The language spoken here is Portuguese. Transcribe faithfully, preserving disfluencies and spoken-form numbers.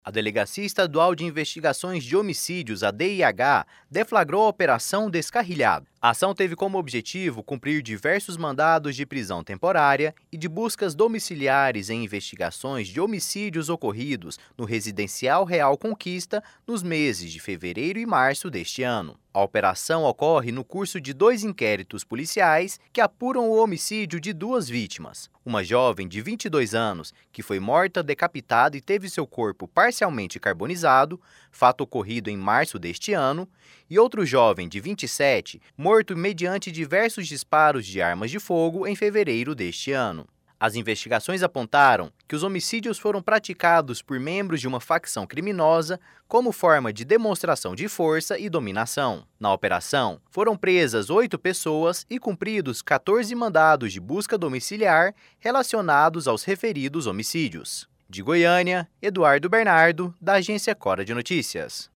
A Delegacia Estadual de Investigações de Homicídios, a D I H, deflagrou a Operação Descarrilhado. A ação teve como objetivo cumprir diversos mandados de prisão temporária e de buscas domiciliares em investigações de homicídios ocorridos no Residencial Real Conquista nos meses de fevereiro e março deste ano. A operação ocorre no curso de dois inquéritos policiais que apuram o homicídio de duas vítimas. Uma jovem de vinte e dois anos, que foi morta, decapitada e teve seu corpo parcialmente carbonizado, fato ocorrido em março deste ano, e outro jovem de vinte e sete, morto mediante diversos disparos de armas de fogo em fevereiro deste ano. As investigações apontaram que os homicídios foram praticados por membros de uma facção criminosa como forma de demonstração de força e dominação. Na operação, foram presas oito pessoas e cumpridos quatorze mandados de busca domiciliar relacionados aos referidos homicídios. De Goiânia, Eduardo Bernardo, da Agência Cora de Notícias.